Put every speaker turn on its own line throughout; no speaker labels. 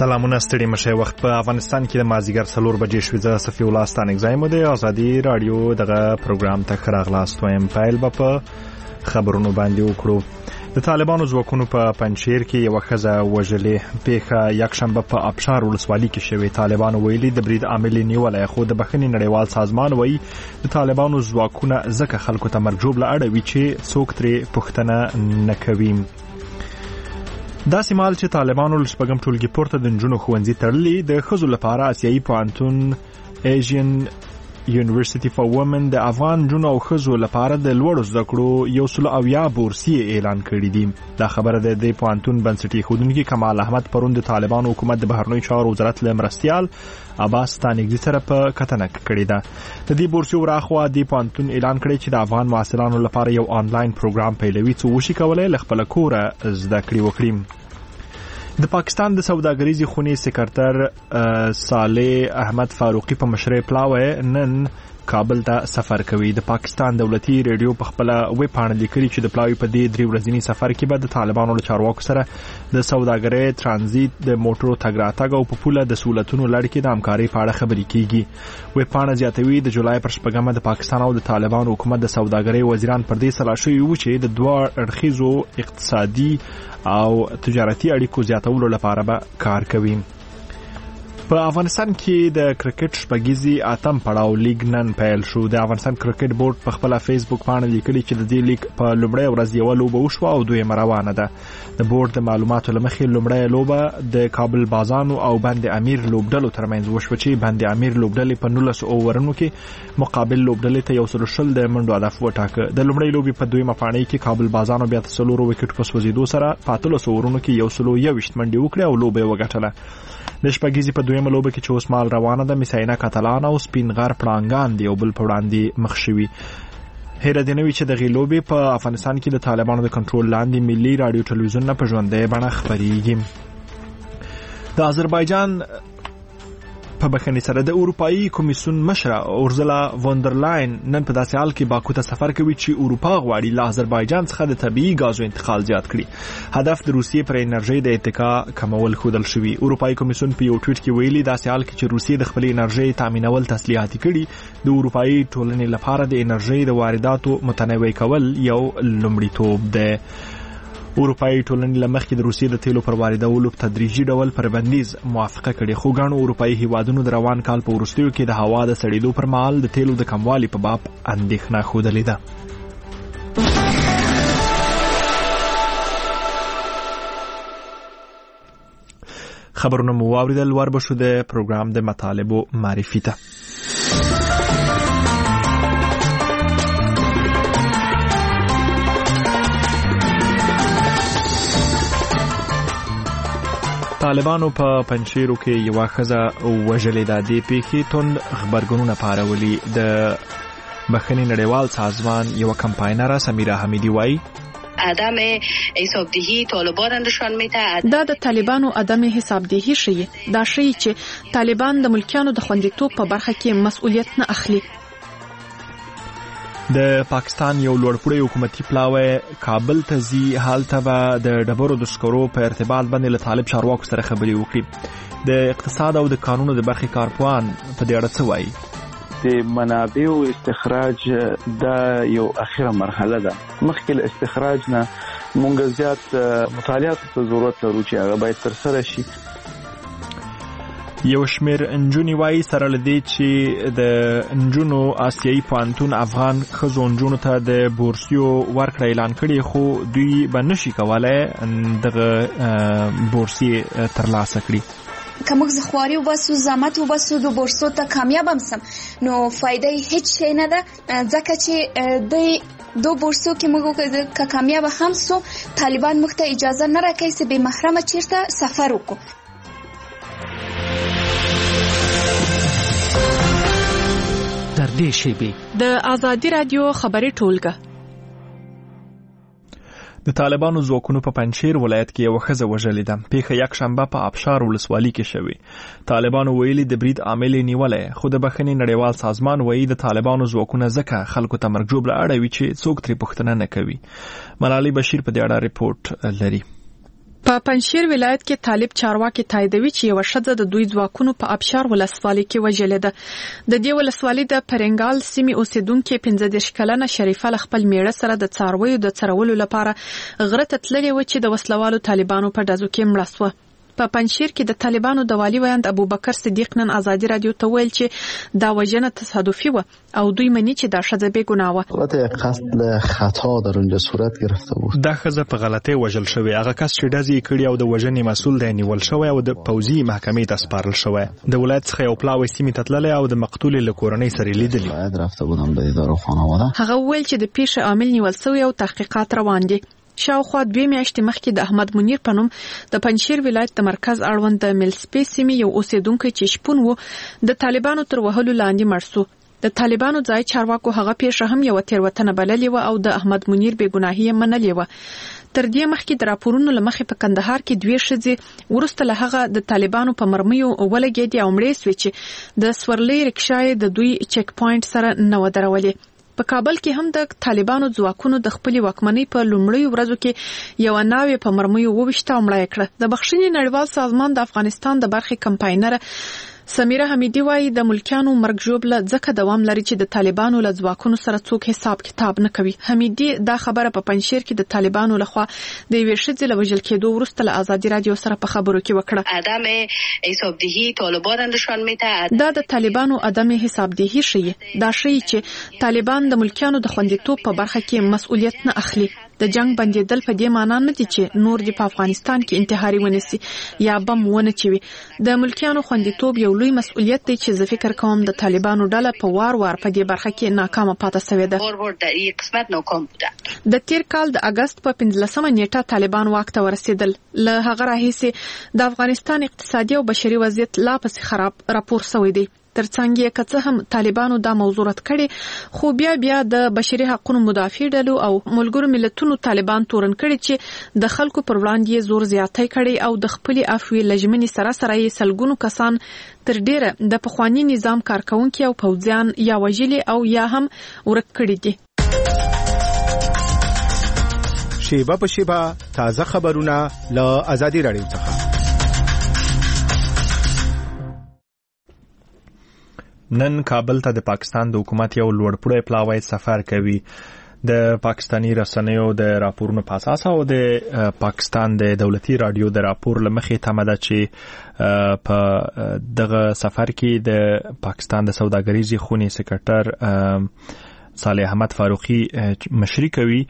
سلامونه ستړي مشه وخت په افغانستان کې د مازیګر 4 بجې شوې زه صفي الله ستانک زایم د ازادي رادیو دغه پروګرام ته خراغلاست وایم پایل په خبرونو باندې وکړو د طالبانو ځواکونو په پنجشیر کې یو خزه وژلې پیښه یک شنبه په ابشار ولسوالۍ کې شوې. طالبانو ویلي د برید عامل نیولای خو د بخښنې نړیوال سازمان وایي د طالبانو ځواکونه ځکه خلکو ته مرجوب لاړوي چې څوک ترې پوښتنه نه کوي. دا سیمال چې طالبانو لشپږم ټولګي پورته د نجونو ښوونځي تړلي د ښځو لپاره آسیایي پوهنتون ایشین یونیورسيټي فار وومن د افغان نجونو او ښځو لپاره د لوړو زده کړو 170 بورسي اعلان کړي دي. دا خبره د پوهنتون بنسټي ښوونکي کمال احمد پرون د طالبانو حکومت د بهرنیو چارو وزارت له مرستیال عباس ستانکزي سره په کتنه کړې ده. د دې بورسي وراخوا د پوهنتون اعلان کړی چې د افغان محصلانو لپاره یو آنلاین پروګرام پیلوي چې وشي کولای ل خپل کوره زده کړې وکړي. د پاکستان د سوداګریزي خونې سکرټر صالح احمد فاروقي په مشرۍ پلاوی نن کابل ته سفر کوي. د پاکستان دولتي ریډیو په خپل ویب پاڼه لیکلي چې د پلاوی په دې 3 ورځنی سفر کې به د طالبانو له چارواکو سره د سوداګرۍ ترانزیت د موټرو تګ راتګ او په پوله د سہولتونو لړ کې د همکارۍ په اړه خبرې کیږي. ویب پاڼه زیاتوي د جولای پر 8 د پاکستان او د طالبانو حکومت د سوداګرۍ وزیران پر دې سلا شوي و چې د دوه اړخیزو اقتصادي او تجارتي اړیکو زیاتولو لپاره به کار کوي. په افغانستان کې د کرکټ شپږیزي اتم پړاو لیګ نن پیل شو. د افغانستان کرکټ بورډ په خپل فیسبوک باندې لیکلي چې د دې لیګ په لومړۍ ورځ یو لوبه وشو او دویمه روانه ده. د بورډ د معلوماتو لمخې لومړۍ لوبه د کابل بازانو او بند امیر لوبډلو ترمنځ وشو چې بند امیر لوبډلې په 19 اوورونو کې مقابل لوبډلې ته 120 د منډو هدف وټاکه. د لومړۍ لوبې په دویمه پاڼۍ کې کابل بازانو بیا 3 وکټ په سوځیدو سره په 13 اوورونو کې 121 منډې وکړې او لوبه وګټله. د شپږیزي په دویمه لوبه کې چې اوسمال روانه ده میساینا کاتالان او سپین غر پړانګان دی او بل په وړاندې مخ شوي. هیره دی نوې چې د غیلوبې په افغانستان کې د طالبانو د کنټرول لاندې ملي رادیو ټلویزیون نه په ژوندۍ بڼه خبرېږي. د آذربایجان په بخښنې سره د اروپאי کمیسیون مشره اورزلا وندرلاین نن په داسې حال کې باکو ته سفر کوي چې اروپا غواړي له آذربایجان څخه د طبيعي غازو انتقال زیات کړي. هدف د روسیې پر انرژي د اتکا کمول ښودل شوی. اروپאי کمیسیون په یو ټویټ کې ویلي داسې حال کې چې روسیې د خپل انرژي تامینول تسلیحاتي کړي د اروپאי ټولنې لپاره د انرژي د وارداتو متنوع کول یو لومړیتوب دی. اروپאי ټولنې لمخکې د روسیې د تیلو پر واردولو په تدریجي ډول پر بندیز موافقه کړې خو ګڼو اروپאי هیوادونو د روان کال په وروستیو کې د هوا د سړېدو پر مهال د تیلو د کموالي په باب اندېښنه ښودلې ده. خبرونه مو واوریدل وربشو د پروګرام د مطالبو معرفي ته. طالبانو په پنجشیرو کې یو ښځه وژلې ده. د پیښې توند خبرګونونه پارولي. د بخښنې نړیوال سازمان یو کمپاینر سمیرا حمیدی وایي
عدم حسابدهی طالبان نشان میده.
دا د طالبانو عدم حسابدهی شي. دا شي چې طالبان د ملکیانو د خوندیتوب په برخه کې مسؤلیت نه اخلي.
د پاکستان یو لوړپوړی حکومتي پلاوی کابل ته ځي. هلته به د ډبرو د سکرو په ارتباط باندې له طالب چارواکو سره خبرې وکړي. د اقتصاد او د قانونو د برخې کارپوهان په دې اړه څه وایي؟
د منابعو استخراج دا یو اخیره مرحله ده. مخکې له استخراج نه مونږ زیات مطالعات ته ضرورت لرو چې هغه باید ترسره شي.
یو شمیر انجونی وایي سره لدی چې د انجونو آسیایي پوهنتون افغان ښځو انجونو ته د بورسیو ورکړه اعلان کړي خو دوی به نشي کولای دغه بورسي ترلاسه کړي.
که موږ زخواري وباسو زحمت وباسو د بورسو ته کامیاب هم سم نو فایده هیڅ شي نه ده ځکه چې د دو بورسو کې موږ که کامیاب هم سو طالبان موږ ته اجازه نه راکوي چې بې محرمه چیرته سفر وکړو.
د ازادي رادیو خبري ټولګه.
د طالبانو ځواکونو په پنجشیر ولایت کې یو ښځه وژلې ده. پیښه یک شنبه په ابشار ولسوالۍ کې شوې. طالبانو ویلي د برید عامل نیولای خو د بخښنې نړیوال سازمان وایي د طالبانو ځواکونه ځکه خلکو ته مرجوب لاړوي چې څوک ترې پوښتنه نه کوي. ملالۍ بشیر په دې اړه ریپورت لري.
په پنځشیر ولایت کې طالب چارواکي تاییدوي چې یو ښځه د دوی ځواکونو په ابشار ولسوالۍ کې وژلې ده. د دې ولسوالۍ د پرنګال سیمې اوسیدونکو 15 کلنه شریفه له خپل میړه سره د څارویو د څرولو لپاره غره ته تللې و چې د وسلوالو طالبانو په ډزو کې مړه شوه. په پنځشیر کې د طالبانو د والی ویاند ابوبکر صدیق نن ازادي رادیو ته ویل چې دا وژنه تصادفي و او دوی مني چې دا ښځه بې ګناه وه.
البته قصد خطا در اونجا صورت گرفته بود.
دا ښځه په غلطۍ وژل شوې. هغه کس چې ډزې یې کړي او د وژنې مسؤل دی نیول شوی او د پوځي محکمې ته سپارل شوی. د ولایت څخه یو پلاوی سیمې ته تللی او د مقتولې له کورنۍ سره لیدلی.
رفته بودم به اداره خانواده.
هغه ویل چې د پیښې عامل نیول شوی او تحقیقات روان دي. شاوخوا 2 میاشتې مخکې د احمد منیر په نوم د پنځشیر ولایت د مرکز اړوند د ملسپې سیمې یو اوسیدونکی چې شپون و د طالبانو تر وهلو لاندې مړ شو. د طالبانو ځای چارواکو هغه پیښه هم یو تیروتنه بللې و او د احمد منیر بې ګناهي یې منلې و. تر دې مخکې د راپورونو له مخې په کندهار کې 2 ښځې وروسته له هغه د طالبانو په مرمیو ولګېدې او مړې شوې چې د سورلۍ رکشای د دوی چک پوینټ سره نه ودرولې. په کابل کې هم د طالبانو ځواکونو د خپل واکمنۍ په لومړیو ورځو کې یو ناوې په مرمیو وويشته او مړه کړه. د بخښنې نړیوال سازمان د افغانستان د برخې کمپاینر سمیره حمیدی وايي د ملکیانو مرګ ژوبله ځکه دوام لري چې د طالبانو له ځواکونو سره څوک حساب کتاب نه کوي. حمیدی دا خبره په پنځشیر کې د طالبانو لخوا د یوې ښځې له وژل کېدو وروسته له ازادي رادیو سره په خبرو کې وکړه.
عدم حسابدهی طالبان نشان میده.
دا د طالبانو عدم حسابدهی ښيي. دا ښيي چې طالبان د ملکیانو د خوندیتوب په برخه کې مسؤلیت نه اخلي. د جنگ بندیدل په دې معنی نه دي چې نور دی په افغانستان کې انتحاري ونسي یا بم ونه چوي. د ملکیانو خوندیتوب یو لوی مسؤلیت دی چې زه فکر کوم د طالبانو ډله په وار په دې برخه کې ناکامه پاتې شوې ده. د تیر کال د اگست په 15 نیټه طالبان واک ته ورسېدل. له هغه راهیسې د افغانستان اقتصادي او بشري وضعیت لا پسې خراب راپور شوی دی. ترڅنګ یې که څه هم طالبانو دا موضوع رد کړي خو بیا د بشري حقوقو مدافع ډلو او ملګرو ملتونو طالبان تورن کړي چې د خلکو پر وړاندې زور زیاتی کړي او د خپل عفوي لجمنې سره یې سلګونو کسان تر ډیره د پخوانی نظام کارکونکو او پوځیان یا وژلي او یا هم ورک کړي دي.
شیبه په شیبه تازه خبرونه له ازادي رادیو څخه.
نن کابل ته د پاکستان د حکومت یو لوړپوړی پلاوی سفر کوي. د پاکستانی رسنیو د راپورونو په اساس او د پاکستان د دولتي رادیو د راپور لمخې تمه ده چې په دغه سفر کې د پاکستان د سوداګریزي خونې سکرټر صالح احمد فاروقي مشري کوي.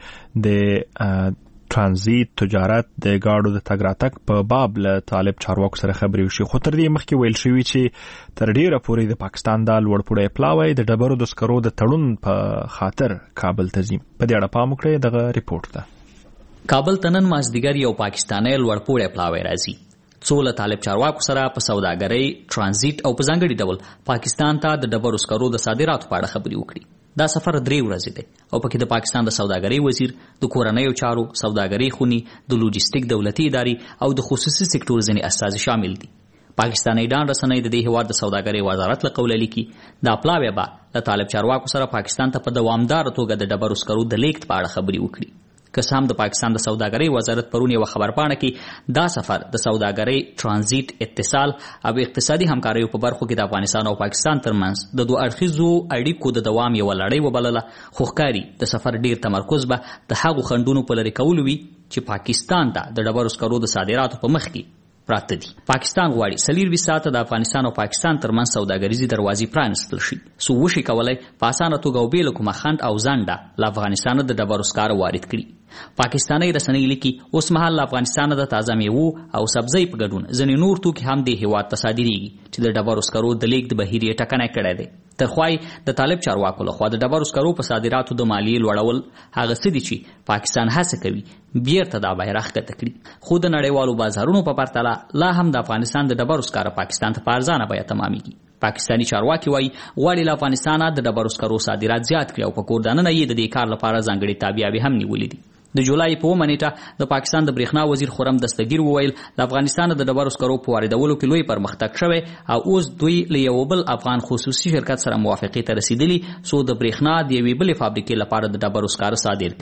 د ترانزیت تجارت د گاډو د تګ راتګ په باب له طالب چارواکو سره خبرې وشي. خو تر دې مخکې ویل شوی چې تر ډیره پورې د پاکستان د لوړپوړی پلاوی د ډبرو د سکرو د تړون په خاطر کابل ته ځي. په دې اړه پام وکړئ دغه ریپورت ده.
کابل ته نن مازدیګر یو پاکستاني لوړپوړی پلاوی راځي. څو له طالب چارواکو سره په سوداګرۍ ترانزیت او په ځانګړي ډول پاکستان ته د ډبرو سکرو د صادراتو په اړه خبرې وکړي. دا سفر 3 ورځې دی او پکې د پاکستان د سوداګرۍ وزیر، د کورنیو چارو، سوداګرۍ خونې، د لوجستیک دولتي ادارې او د خصوصي سکتور ځینې استازي شامل دي. پاکستاني ډان رسنۍ د دې هیواد د سوداګرۍ وزارت له قوله لیکي دا پلاوی به له طالب چارواکو سره پاکستان ته په دوامدار توګه د ډبرو سکرو د لیږد په اړه خبرې وکړي. که څه هم د پاکستان د سوداګرۍ وزارت پرون یو خبرپاڼه کې دا سفر د سوداګرۍ ترانزیت اتصال او اقتصادي همکاریو په برخو کې د افغانستان او پاکستان ترمنځ د دوه اړخیزو اړیکو د دوام یو لړۍ وبلله. خو ښکاري د سفر ډیر تمرکز به د هغو خنډونو په لرې کولو وي چې پاکستان ته د ډبرو سکرو د صادراتو په مخ کې پراته دي. پاکستان غواړي 24 ساعته د افغانستان او پاکستان ترمنځ سوداګریزي دروازې پرانستل شي څو وشي کولای په اسانه توګه او بې له کومه خنډ او ځنډه له افغانستانه د ډبرو سکاره وارد کړي. پاکستاني رسنۍ لیکي اوس مهال له افغانستانه د تازه میوو او سبزۍ په ګډون ځینې نور توکي هم د هیواد ته صادریږي چې د ډبرو سکرو د لیږد بهیر یې ټکنی کړی دی. ترخوای د طالب چارواکو لخوا د ډبرو سکرو په صادراتو د مالیې لوړول هغه څه دي چې پاکستان هڅه کوي بیرته دا بیرغ ښکته کړي. خو د نړیوالو بازارونو په پرتله لا هم د افغانستان د ډبرو سکاره پاکستان ته په ارزانه بیه تمامېږي. پاکستاني چارواکي وایي غواړي له افغانستانه د ډبرو سکرو صادرات زیات کړي او په کور دننه یې د دې کار لپاره ځانګړې تابعیابي هم نیولې دي. د جولای په 9 نیټه د پاکستان د برېښنا وزیر خرم دستگیر وویل د افغانستان د ډبرو سکرو په واردولو کې لوی پرمختګ شوی او اوس دوی له یو بل افغان خصوصي شرکت سره موافقې ته رسیدلي څو د برېښنا د یوې بلې فابریکې لپاره د ډبرو سکاره صادر کړي.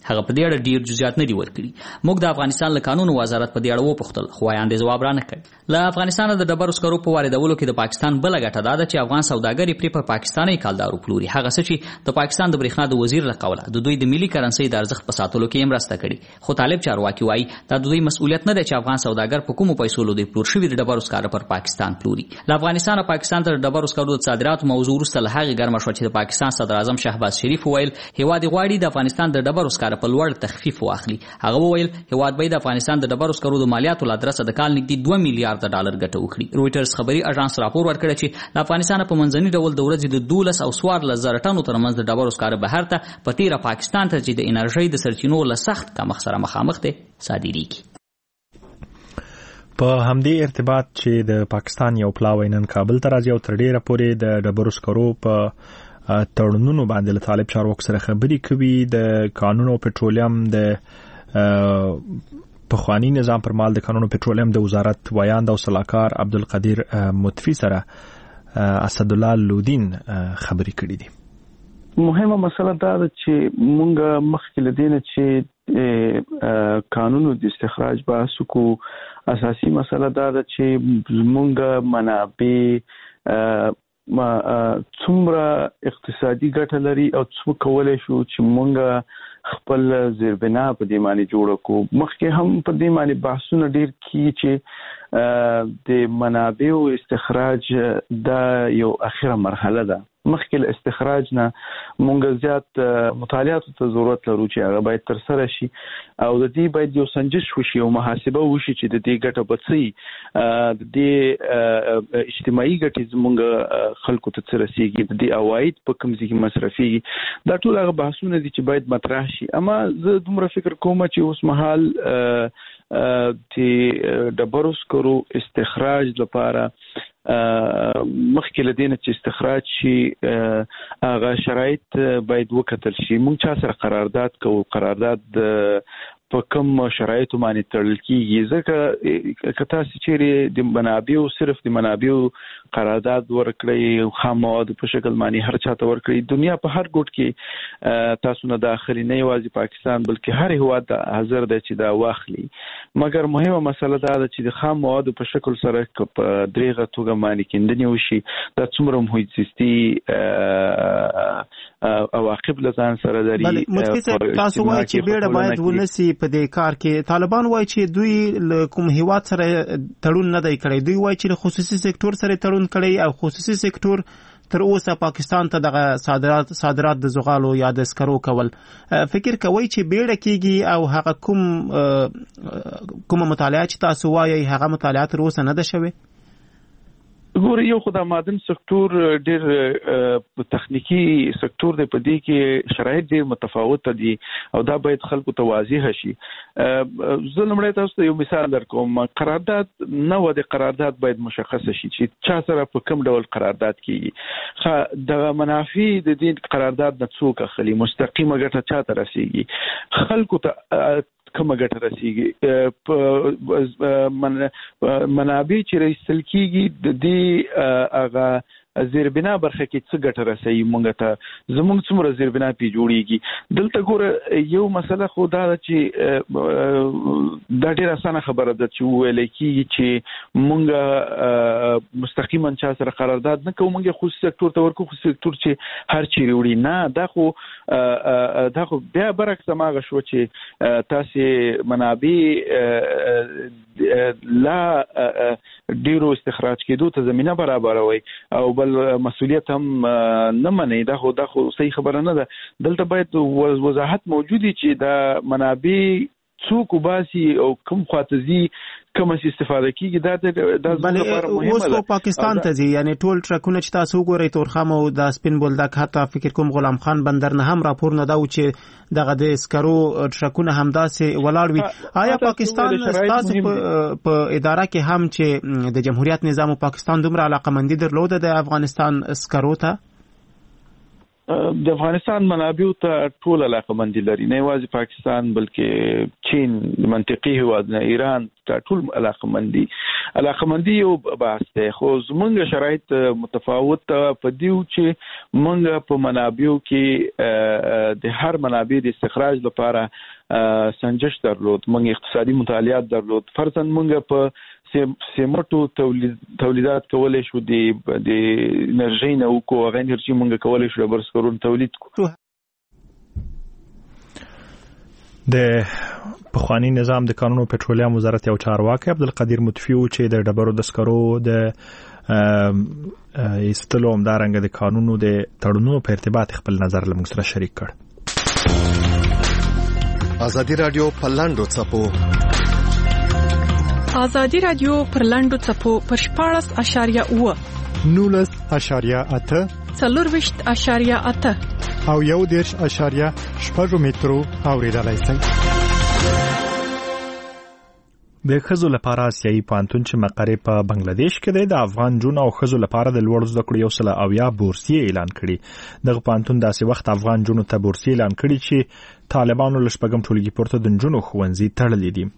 هغه په دې اړه ډیر جزئیات نه دي ورکړي. موږ د افغانستان له قانون وزارت په دې اړه وپوښتل خو وایاندې ځواب را نه کړ. له افغانستان د ډبرو سکرو په واردولو کې د پاکستان بل غټه ده چې افغان سوداګر پرې په پاکستاني کالدارو پلوري. هغه څه چې د پاکستان د برېښنا د وزیر له قوله د دوی د ملي کرنسي د ارزښت په ساتلو کې مرسته کړي. خو طالب چارواکي وایي دا د دوی مسؤلیت نه دی چې افغان سوداګر په کومو پیسو له پلور شوي د ډبرو سکرو پر پاکستان پلوري. له افغانستان او پاکستان ته د ډبرو سکرو د صادراتو موضوع وروسته له هغې ګرمه شوه چې د پاکستان صدر اعظم شهباز شریف وویل هیواد غواړي د افغانستان د ډبرو سکرو په لوړ تخفیف واخلي. هغه وویل هیواد به د افغانستان د ډبرو سکرو د مالیاتو له ادرسه د کال نږدې 2 میلیارډ ډالر ګټه وکړي. رویټرز خبري اژانس راپور ورکړی چې د افغانستان په منځني ډول د ورځې د 12 او 14 زره ټنو ترمنځ د ډبرو سکرو بهر ته په تیره پاکستان ته چې د انرژي د سرچینو له سخت کمښت سره مخامخ دی صادریږي.
په همدې ارتباط چې د پاکستان یو پلاوی نن کابل ته راځي او تر ډیره پورې د ډبرو سکرو په تړونونو باندې له طالب چارواکو سره خبرې کوي. د قانون او پټرولیم د پخوانی نظام پر مال د قانون او پټرولیم د وزارت وایاند او صلاحکار عبدالقدیر مطفی سره اسد الله لودین خبرې کړې دي.
مهمه مسله دا ده چې مونږ مخکې لدینه چې قانون د استخراج بحث کو اساسي مسله دا ده چې مونږ منابع څومره اقتصادي ګټه لري او څو کولای شو چې مونږ خپل زیربنا په دې معنی جوړ کو. مخکې هم په دې معنی بحثونه ډیر کی چې د منابع او استخراج دا یو اخیره مرحله ده. مخکې استخراج نه مونږ زیات مطالعات ته ضرورت لرو چې هغه باید تر سره شي او د دې باید یو سنجش وشي او محاسبه وشي چې د دې ګټه بڅي د دې اجتماعي ګټې زمونږ خلکو ته رسیږي د دې عواید په کوم ځای کې مصرفيږي. دا ټول هغه بحثونه دي چې باید مطرح شي. اما زه دومره فکر کوم چې اوس مهال د ډبرو سکرو استخراج لپاره مخکې لدینه چې استخراج شي هغه شرایط باید وکتل شي. مونږ چا سره قرارداد کوو، قرارداد په کوم شرایطو باندې تړل کیږي. ځکه که تاسو چیرې د منابعو صرف د منابعو قرارداد ورکړئ خام مواد په شکل باندې هر چاته ورکړئ، دنیا په هر ګوټ کې تاسو نه داخلي نه یوازې پاکستان بلکې هر هیواد حاضر دی چې دا واخلي. مګر مهمه مسله دا ده چې د خام مواد په شکل سره په دریغه توګه باندې کیندنې وشي. دا څومره محیط زیستي عواقب لزان سره لري.
بله متفق تاسو وایي چې بیړه باید ونسی په دې کار کې. طالبان وایي چې دوی له کوم هیواد سره تړون نه دی کړی. دوی وایي چې خصوصي سکتور سره تړون کړی او خصوصي سکتور تر اوسه پاکستان ته دغه صادرات د زغالو یا د سکرو کول. فکر کوي چې بیړه کیږي او هغه کوم مطالعه چې تاسو وایي هغه مطالعه تر اوسه نه ده شوی؟
ګور یو خدای مادن سکتور ډیر تخنیکی سکتور دی، په دې کې شرایط ډیر متفاوت دي او دا باید خلکو ته واضح شي. زه لمړی تاسو ته یو مثال درکوم. قرارداد نه و د قرارداد باید مشخص شي چې چا سره په کوم ډول قرارداد کیږي. د منافع د دې قرارداد نه څوک اخلي، مستقیمه ګټه چاته رسیږي، خلکو ته کومه ګټه رسیږي، منابع چې رسیدل کیږي د دې هغه زیربنا برخه کې څه ګټه رسي مونږ ته، زموږ څومره زیربنا پی جوړیږي. دلته ګوره یو مسله خو دا چې دا ډیره اسانه خبره ده چې ویل کیږي چې مونږ مستقیما چا سره قرارداد نه کوو، مونږ خصوصي سکتور ته ورکو، خصوصي سکتور چې هر چیرې وړي نه. دا خو بیا برعکس ماغه شو چې تاسو منابع لا ډیرو استخراج کېدو ته زمينه برابروي او بل مسؤلیت هم نه مني. دا خو صحیح خبره نه ده. دلته باید وضاحت موجودي چې دا منابع څوک وباسي او کوم خاطزي کوم استفاده کیږي. دا لپاره مهمه ده.
اوس پاکستان ته ځي، یعنی ټول ټرکونه چې تاسو وګورئ تورخم او د سپین بولدک، حتی فکر کوم غلام خان بندر نه هم راپور نه دا و چې دغه د سکرو ټرکونه همداسې ولاړ وي. آیا پاکستان تاسو په اداره کې هم چې د جمهوریت نظام او پاکستان دومره علاقمندي درلوده د افغانستان سکرو ته؟
د افغانستان منابع ته ټول علاقمندي لري، نه یوازې پاکستان بلکې چین، منطقي هیواد نه ایران ته ټول علاقمندي. علاقمندي یو بحث دی خو زمونږ شرایط متفاوت په دیو چې مونږ په منابعو کې د هر منابع د استخراج لپاره سنجش درلود، مونږ اقتصادي مطالعات درلود. فرضاً مونږ په سیمټو تولیدات کولای شو د انرژي نه وکړو، هغه انرژي مونږ کولای شو د برسکرون تولید کړو.
د پخوانی نظام د قانون او پټرولیم وزارت یو چارواکي عبدالقدیر مطفیو چې د ډبرو د سکرو د ایستلو همدارنګه د قانونو د تړونونو په ارتباط خپل نظر له موږ سره شریک کړ.
ازادي رادیو په لاندو څپو
ازادي رادیو پر لاندو څپو پر 14.8
19.8
40.8
او 1.8 مترو اوریدلای شئ.
د ښځو لپاره آسیایي پوهنتون چې مقر په بنگلاديش کې دی د افغان جون او ښځو لپاره د لوړ زده کړو 100 بورسیه اعلان کړي. دغه پوهنتون داسې وخت افغان جونو ته بورسیه اعلان کړي چې طالبانو له شپږم ټولګي پورته د جنونو ښوونځي تړلي دي.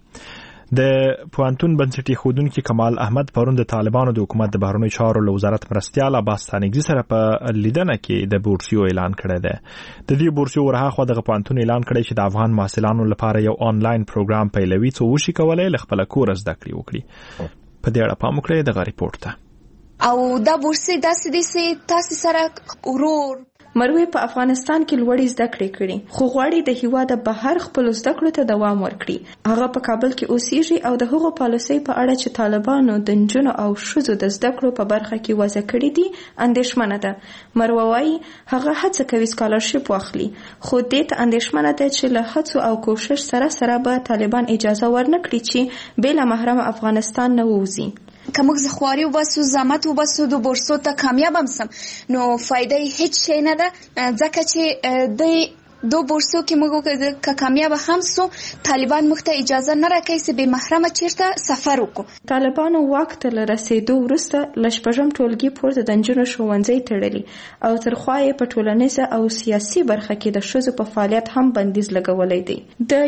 د پوهنتون بنسټي ښوونکي کمال احمد پرون د طالبانو د حکومت د بهرنیو چارو له وزارت مرستیال عباس ستانکزي سره په لیدنه کې د بورسیو اعلان کړی دی. د دې بورسیو ورهاخوا دغه پوهنتون اعلان کړی چې د افغان محصلانو لپاره یو آنلاین پروګرام پیلوي څو وشي کولای له خپل کور زده کړې وکړي. په دې اړه پام وکړئ دغه ریپورت ته.
او دا بورسي داسې دي چې تاسو سره ورور
مروه په افغانستان کې لوړې زده کړې کړې خو غواړي د هیواد بهر خپل زده کړو ته دوام ورکړي. هغه په کابل کې اوسېږي او د هغو پالیسۍ په اړه چې طالبانو د نجونو او ښځو د زده کړو په برخه کې وضع کړې دي اندېښمنه ده. مروه وايي هغه هڅه کوي سکالرشپ واخلي خو دې ته اندېښمنه ده چې له هڅو او کوشش سره به طالبان اجازه ورنکړي چې بې له محرم افغانستان نه ووځي.
که موږ زخواري وباسو زحمت وباسو د بورسو ته کامیاب هم سم نو فایده هیڅ شي نه ده ځکه چې د دو بورسو کې موږ که کامیاب هم سو طالبان موږ ته اجازه نه راکوي چې بې محرمه چیرته سفر وکړو.
طالبانو واک ته له رسېدو وروسته له شپږم ټولګي پورته د نجونو ښوونځي تړلي او تر خوا یې په ټولنیزه او سیاسي برخه کې د ښځو په فعالیت هم بندیز لګولی دی. د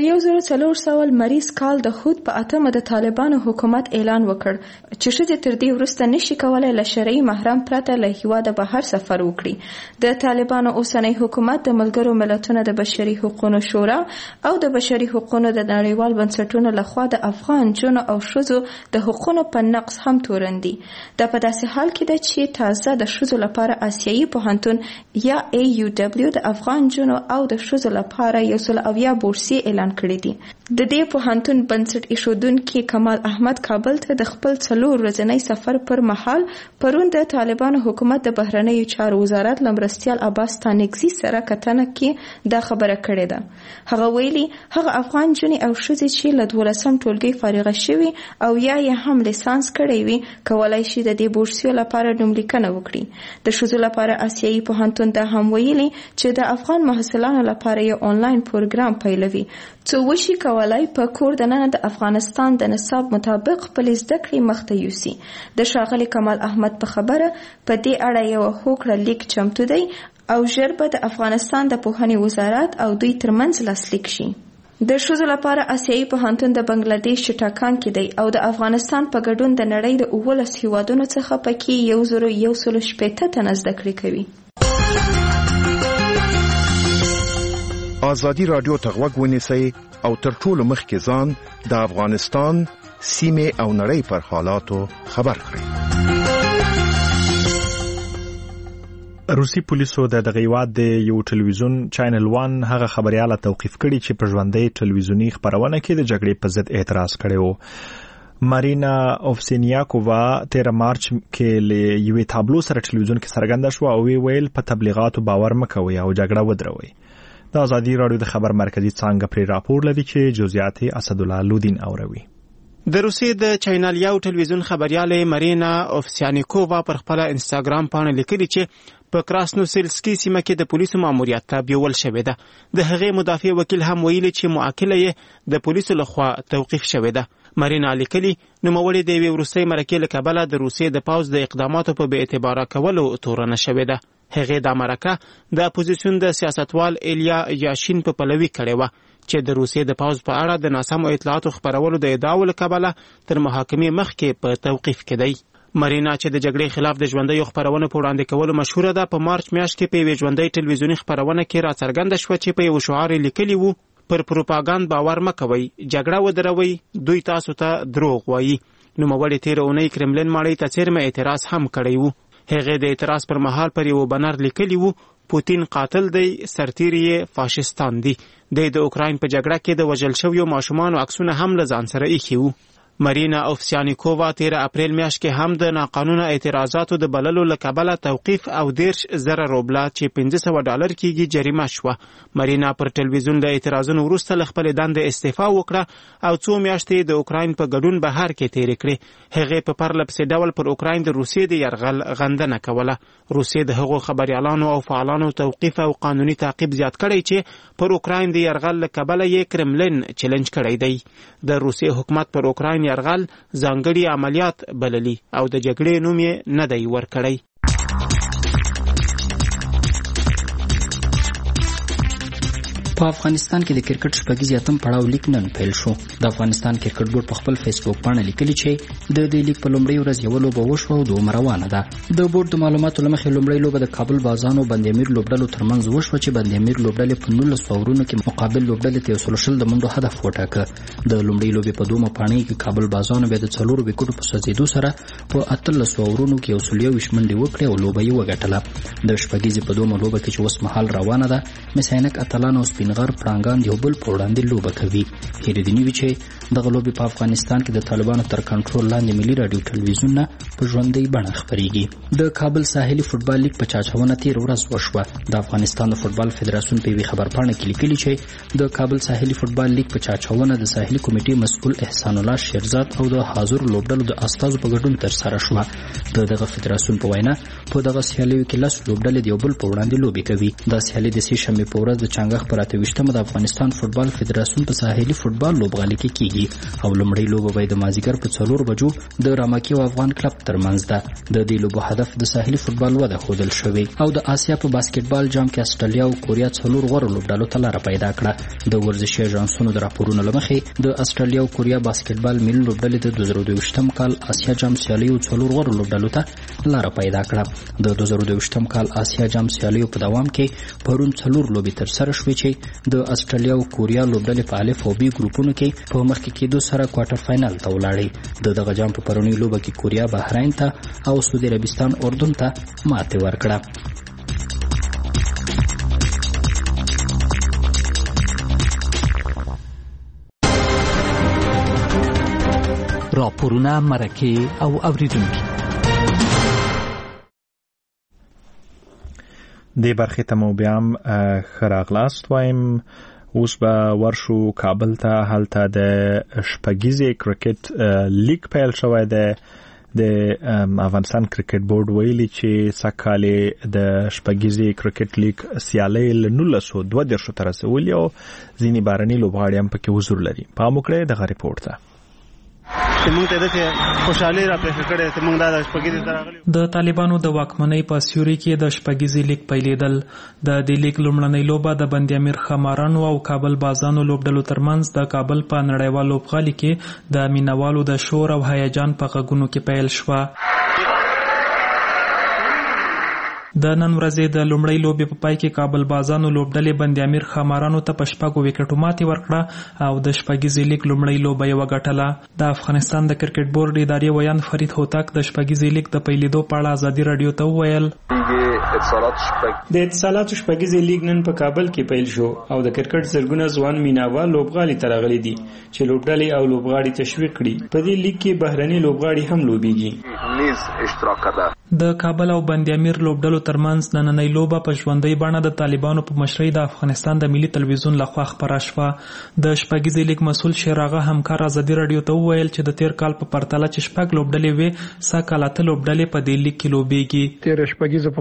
1400 لمریز کال د هود په 8 د طالبانو حکومت اعلان وکړ چې ښځې تر دې وروسته نشي کولای له شرعي محرم پرته له هیواده بهر سفر وکړي. د طالبانو اوسنی حکومت د ملګرو ملتونو د بشري حقوقو شورا او د بشري حقوقو د نړیوال بنسټونو لخوا د افغان جنو او ښځو د حقوقو په نقض هم تورندي. دا په داسې حال کې ده چې تازه د ښځو لپاره آسیایي پوهنتون یا AUW د افغان جنو او د ښځو لپاره 100 بورسي اعلان کړی دي. د دې پوهنتون بنسټ ایښودونکي کمال احمد کابل ته د خپل 4 ورځنی سفر پر مهال پرون د طالبانو حکومت د بهرنیو چارو وزارت لمرستیال عباس ستانکزي سره کتنه کې دا خبره کړې ده. هغه ویلي هغه افغان جنې او ښځې چې له 12 ټولګي فارغه شوي او یا یې هم لیسانس کړی وي کولای شي د دې بورسیو لپاره نوملیکنه وکړي. د ښځو لپاره آسیایي پوهنتون ته هم ویلي چې د افغان محصلانو لپاره یو آنلاین پروګرام پیلوي څو وشي کولای په کور دننه د افغانستان د نصاب مطابق خپل زده کړې مخته یوسي. د ښاغلي کمال احمد په خبره په دې اړه یو هوکړه لیک چمتو دی او ژر به د افغانستان د پوهنې وزارت او دوی ترمنځ لاسلیک شي. د ښځو لپاره آسیایي پوهنتون د بنگلاديش ټاکان کې دی او د افغانستان په ګډون د نړۍ د 19 هیوادونو څخه پکې 1160 تنه زده کړې کوي.
ازادي رادیو ته غوږ ونیسئ او تر ټولو مخکې ځان د افغانستان سیمې او نړۍ پر حالاتو خبر کړئ.
روسي پولیسو د دغه هیواد د یو ټلویزیون چینل 1 هغه خبرياله توقیف کړي چې په ژوندۍ ټلویزیونی خبرونه کې د جګړې په ضد اعتراض کړی و. مارینا اوفسینیاکووا 13 مارچ کې له یوې تابلو سره ټلویزیون کې څرګنده شو او ویل په تبلیغاتو باور مکوئ او جګړه ودروئ. د ازادي رادیو د خبر مرکزی څنګه پر راپور لري چې جزئیات اسدالله لودین اوروي.
د روسیې د چینل یو ټلویزیون خبرياله مارینا اوفسیانیکووا پر خپل انستګرام باندې لیکلي چې په کراسنوسلسکي سیمه کې د پولیسو ماموریت ته بیول شوې ده. د هغې مدافع وکیل هم ویلي چې معاقله یې د پولیسو لخوا توقیف شوې ده. مارینا لیکلي نوموړې د یوې وروستۍ مرکې له کبله د روسیې د پوځ د اقداماتو په بې اعتباره کولو تورنه شوې ده. هغه د امریکا د اپوزیسیون د سیاستوال ایلیا یاشین په پلوي کړې و چې د روسیې د پاوز په اړه د ناسمو اطلاعاتو خپرولو د ادعاو له کبله تر محاکمې مخکې په توقیف کې دی. مرینا چې د جګړې خلاف د ژوندۍ خبرونه په وړاندې کولو مشهوره ده، په مارچ میاشت کې په یوې ژوندۍ ټلویزیوني خبرونه کې راڅرګنده شوه چې په یو شعار لیکلی وو پر پروپاګاند باور مکوئ، جګړه ودروئ، دوی تاسو ته دروغ وایي. نوموړي تیر اونۍ کرملین ماڼۍ ته څیرمه اعتراض هم کړی وو. هغه د اعتراض پر مهال پر یو بنر لیکلی وو پوتین قاتل دی، سرتیری فاشستان دی. د اوکراین په جګړه کې د وژل شویو ماشومانو عکسونه هم له ځان سره ایښي وو. مرینا اوفسیانیکووا 13 اپریل میاشت کې هم د ناقانونه اعتراضاتو د بللو له کبله توقیف او 10,000 روبله چې $500 کېږي جریمه شوه. مرینا پر ټلویزیون د اعتراضونو وروسته له خپلې دندې استعفا وکړه او 2 میاشتې د اوکراین په ګډون بهر کې تېرې کړې. هغې په پرله پسې ډول پر اوکراین د روسیې د یرغل غندنه کوله. روسیې د هغو خبریالانو او فعالانو توقیف او قانوني تعقیب زیات کړی چې پر اوکراین د یرغل له کبله یې کرملین چیلنج کړی دی. د روسیې حکومت پر اوکراین یرغل ځانګړي عملیات بللي او د جګړې نوم یې نه دی ورکړی.
په افغانستان کې د کرکټ شپږیز اتم پړاو لیگ نن پیل شو. د افغانستان کرکټ بورډ په خپل فیسبوک باندې لیکلي چې د دې لیگ په لومړۍ ورځ یو لوبه وشوه او دوه روانه ده. د بورډ د معلوماتو لمخې لومړۍ لوبه د کابل بازانو بندیمیر لوبډلو ترمنځ وشوه چې بندیمیر لوبډلې په 19 اورونو کې مقابل لوبډلې ته 130 د منډو هدف وټاکه. د لومړۍ لوبې په دوه پاڼې کې کابل بازانو به د 4 وکټو په سوځېدو سره په 18 اورونو کې 121 منډې وکړې او لوبه یې وګټله. د شپږیزې په دوه لوبه کې چې اوس مهال روانه ده، مساینک اتلان او سپینغر پړانګان یو بل په وړاندې لوبه کوي. هیریدنی وی چې دغه لوبې په افغانستان کې د طالبانو تر کنټرول لاندې ملي رادیو ټلویزیون نه په ژوندۍ بڼه خبريږي. د کابل ساحلي فوتبال لیگ په چاچاونه 13 ورځ وشوه. د افغانستان د فوتبال فدراسیون په وی خبرپاڼه کې لیکلي چې د کابل ساحلي فوتبال لیگ په چاچاونه د ساحلي کمیټې مسؤل احسان الله شیرزاد او د حاضر لوبډلو د استازو په ګډون تر سره شوه. دغه فدراسیون په وینا په دغه سیالیو کې 10 لوبډلې د یو بل په وړاندې لوبې کوي. د سیالي د سې شنبې په ورځ د چنګښ پر 28مه د افغانستان فوتبال فدراسیون په ساحلي فوتبال لوبغالي کې کیږي او لومړی لوبه به د مازیګر په 4 بجو د راماکی او افغان کلب ترمنځ ده. د دې لوبو هدف د ساحلي فوتبال وده ښودل شوی او د آسیا په باسکټبال جام کې استرالیا او کوریا 4 غوړو لوبډلو ته لار پیدا کړه. د ورزشي ایجنسونو د راپورونو لمخې د استرالیا او کوریا باسکټبال ملي لوبډلې د 2022م کال آسیا جام سیالیو 4 غوړو لوبډلو ته لار پیدا کړه. د 2022م کال آسیا جام سیالیو په دوام کې پرون 4 لوبې تر سره شوې چې د استرالیا او کوریا لوبډلې په الف او بي ګروپونو کې په مخکې کېدو سره کوارټر فائنل ته ولاړې. د دغه جام په پرونی لوبه کې کوریا بحرین ته او سعودي عربستان اردن ته ماتې ورکړه.
راپورونه، مرکې او اوریدونکي
دې برخې ته مو بیا هم ښه راغلاست وایم. اوس به ورشو کابل ته. هلته د شپږیزې کرکټ لیگ پیل شوی دی. د افغانستان کرکټ بورډ ویلي چې سکهال د شپږیزې کرکټ لیگ سیالۍ له 1922 ته رسولې او ځینې بهرني لوبغاړي هم پکې حضور لري. پام وکړئ دغه ریپورت ته.
موږ ته د خوشحالي را پېښ کړې ته موږ د شپږیزې راغلي.
د طالبانو د واکمنۍ په سیوري کې د شپږیزې لیگ پیلېدل. د دې لیگ لومړنۍ لوبه د بندیامیر خمارانو او کابل بازانو لوبډلو ترمنځ د کابل په نړیوال لوبغالي کې د مینوالو د شور او هیجان په غږونو کې پیل شوه. د نن ورځې د لومړۍ لوبې په پای کې کابل بازانو لوبډلې بندیامیر خمارانو ته په 6 وکټو ماتې ورکړه او د شپږیزې لیگ لومړۍ لوبه یې وګټله. د افغانستان د کرکټ بورډ اداري ویان فرید هوتک د شپږیزې لیگ د پیلېدو په اړه ازادي رادیو ته وویل
د اتصالاتو شپږیزې لیگ نن په کابل کې پیل شو او د کرکټ زرګونه ځوان میناوال لوبغالي ته راغلي دي چې لوبډلې او لوبغاړي تشویق کړي. په دې لیگ کې بهرني لوبغاړي هم لوبېږي.
د کابل او بندیامیر لوبډلو ترمنځ نننۍ لوبه په ژوندۍ بڼه د طالبانو په مشرۍ د افغانستان د ملي تلویزیون لخوا خپره شوه. د شپږیزې لیگ مسؤل شیراغه همکار ازادي رادیو ته وویل چې د تیر کال په پرتله چې 6 لوبډلې وې، سږ کال 8 لوبډلې په دې لیگ کې لوبېږي.
تیر شپږیزه په پرتله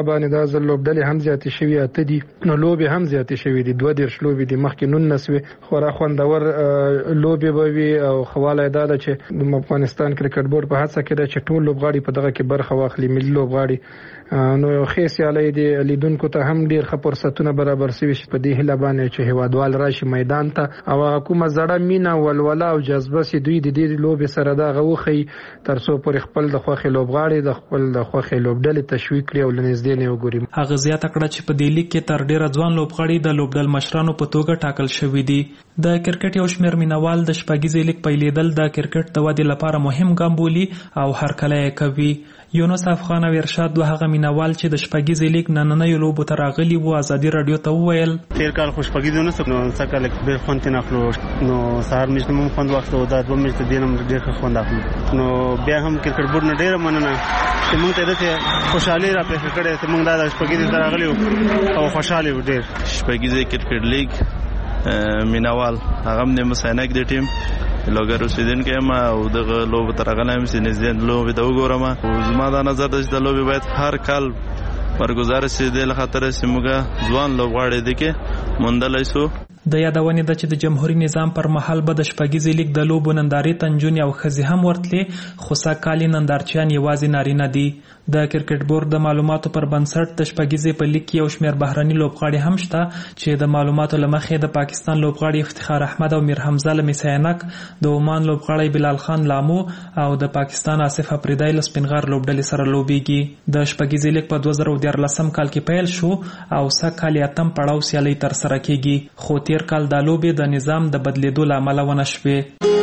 باندې دا ځل لوبډلې هم زیاتې شوي 8 دي نو لوبې هم زیاتې شوي دي 22 لوبې دي مخکې 19 وي خورا خوندور لوبې به وي او خواله دا ده چې د افغانستان کرکټ بورډ په هڅه کې ده چې ټول لوبغاړي په دغه کې برخه واخلي ملي لوبغاړي نو خې سیالي دي لیدونکو ته هم ډیر ښه فرصتونه برابر شوي چې په دې هیله باندې چې هیوادوال راشي میدان ته او حکومت زړه مینا ولوله او جذبه سي دوی د دې لوبې سره دا غوخي ترڅو پر خپل د خوخي لوبغاړي د خپل د خوخي لوبډلې تشویق کړي او لنځدې نه وګوري
هغه زیاته کړه چې په دې لیګ کې تر ډیره ځوان لوبغاړي د لوبډل مشرانو په توګه ټاکل شوي دي د کرکټ یو شمېر مینوال د شپږیزې لیګ پیلېدل د کرکټ د ودې لپاره مهم ګام بولي او هرکلی یې کوي یونس افغان او ارشاد دوه هغه مینوال چې د شپږیزې لیګ نننیو لوبو ته راغلي وو ازادي رادیو ته وویل
تیر کال خوشبختی نو څنګه لکه ډېر خوند نه اخلو نو سهار مې هم خوند واخلو دا دوه مې ته دینم ډېر خوند اخلو نو بیا هم کرکټ بورډ نه ډېر مننه چې موږ ته د خوشحالي را پېښ کړې چې موږ د شپږیزې ته راغلي او خوشاله و ډېر
شپږیزې کرکټ لیګ مینوال هغه هم د مساینک د ټیم لوګر اوسیدونکو ما او دغه لوب تر غلم سي نږدې لوب ته وګورم او زما د نظر د لوب باید هر کال برگزار شي د خاطر سیمګه ځوان لوبغاړي دي کې موندلای شو
د یادونې د چې د جمهوریت نظام پر مهال به د شپږیزې لیګ د لوبو نندارې تنجونې او ښځې هم ورتلې خو سږکالي نندارچیان یوازې نارینه دي د کرکټ بورډ د معلوماتو پر بنسټ د شپږیزې په لیګ کې یو شمېر بهرني لوبغاړي هم شته چې د معلوماتو له مخې د پاکستان لوبغاړي افتخار احمد او میر حمزه له میساینک د عمان لوبغاړی بلال خان لامو او د پاکستان آصف افریدی له سپینغر لوبډلې سره لوبېږي د شپږیزې لیګ په 2014 کال کې پیل شو او سږکال یې 8م پړاو سیالۍ ترسره کیږي خو تیر کال دا لوبې د نظام د بدلیدو له امله ونه شوې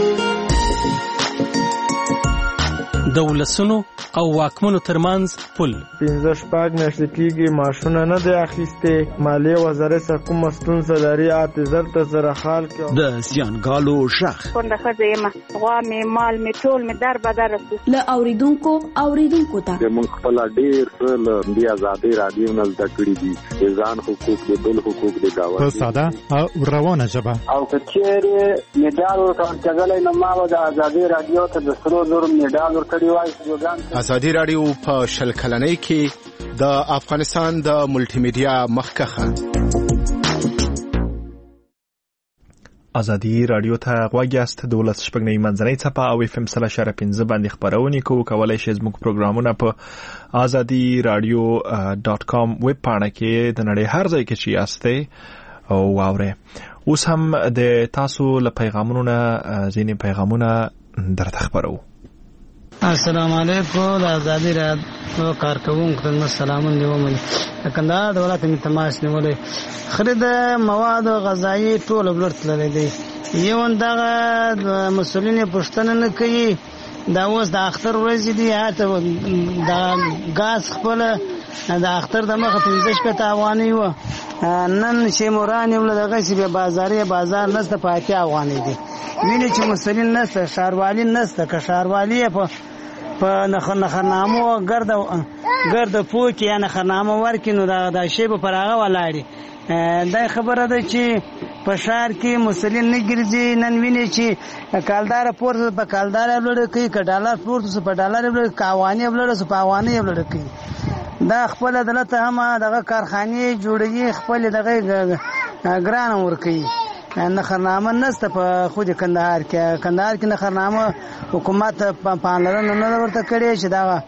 د ولسونو او واکمنو ترمنځ پل
15 میاشتې کېږي معاشونه نه دی اخیستې مالیې وزارت څخه کومه ستونزه لري اعتذار ته سره حال کې
د زیانګالو شخ
کونډه ښځه یم غوا مې مال مې ټول مې در بدر
له اوریدونکو ته
موږ خپل ډېر څه له دې ازادي رادیو نه زده کړي دي ځان حقوق د بل حقوق د گاوند
په ساده او روانه ژبه
او کچېره میډال ورکړل نو ما د ازادي رادیو ته د سرو زر میډال ورکړی وای
ازادي رادیو په شل کلنۍ کې د افغانستان د ملټي میډیا مخکخه
ازادي رادیو ته غواګیاست د ولس شپږنۍ منځنۍ څپه او FM 3.15 باندې خبرونه کوو کولای شئ زموږ پروګرامونه په azadiradio.com ویب پاڼه کې د نړۍ هر ځای کې چې یاستئ او واورئ اوس هم د تاسو له پیغامونو نه ځینې پیغامونه درته خبرو
السلام علیکم د ازادي رادیو کارکونکو ته سلامونه دیوم کندهار د ولایت می تماس نیولې خرید مواد غذایی ټول بلورت لري دی یو دغه مسولین پښتنه نه کوي دا اوس د اختر ورځ دی هاته د غاز خپل د اختر د مخه 15 افغاني و نن چې موران یو دغه چې به بازار نسته پاتې افغاني دي ویني چې مسولین نسته شاروالي نسته که شاروالي په نخرنامو ګرد پوکي یا نخرنامو ورکینو دا شی په پرغه ولاړی دا خبره ده چې په شهر کې مسلین نه ګرځي نن ویني چې کالدار پورته په کالدار لړ کوي ک ډالر پورته په ډالر لړ کاوانی لړ په اوانی لړ کوي دا خپل عدالت هم دغه کارخانه جوړي خپل دغه ګران ور کوي نخرنامه نسته په خود کندهار کې نخرنامه حکومت پانلرنه نه ورته کړی چې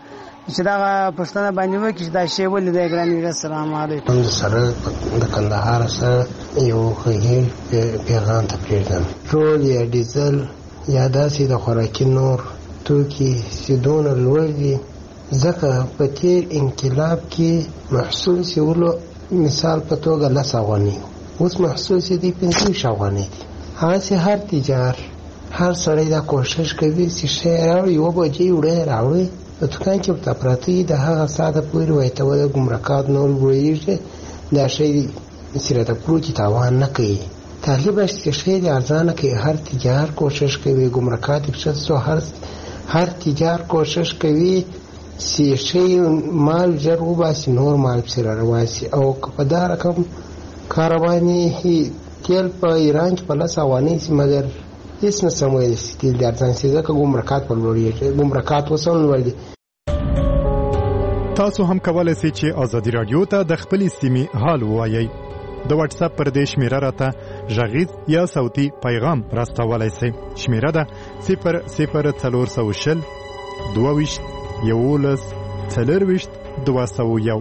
دا پښتنه باندې وکړي دا شی ولې د ګرانی السلام علیکم
سره د کندهار سره یو خیر پیغام ته پریږدم ټول یا ډیزل یا داسې د خوراکي نور توکي سیدون لوړ دي ځکه په تیر انقلاب کې محصول سیولو مثال په توګه 10 افغاني اوس محصول دي 15 افغاني دي هغه هر تجار هر سړی دا کوشش کوي چې شی راوړي یو بجې وړي راوړي په دکان کې په پراتی د هغه ساده پورې وایته د ګمرکات نور وایي دا شی سره د پروتي تاوان نه کوي طالب چې شی د ارزانه کې هر تجار کوشش کوي ګمرکات په هر تجار کوشش کوي چې شی مال جرو باسي نور مال سره رواسي او په دا رقم کاروانی تیل په ایران کې په لاس اواني سي مګر هیڅ نه سموي ستیل د ارزان سي ځکه ګمرکات په لوري ګمرکات وسول وردي
تاسو هم کولای شئ چې ازادي رادیو ته د خپلې سیمې حال ووایئ. د واتس اپ پر دې شمیره راته غږیز یا صوتي پیغام راستولای شئ. شمیره ده 00420 22 11 40 201.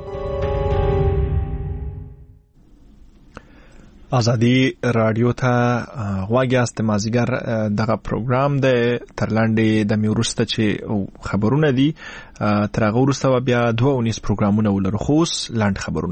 ازادي رادیو ته واګیاست مازیګر دغه پروګرام د ترلاندې د میورسته چې خبرونه دي تر هغه وروسته بیا 2 پروګرامونه ولر خوس لاند خبرونه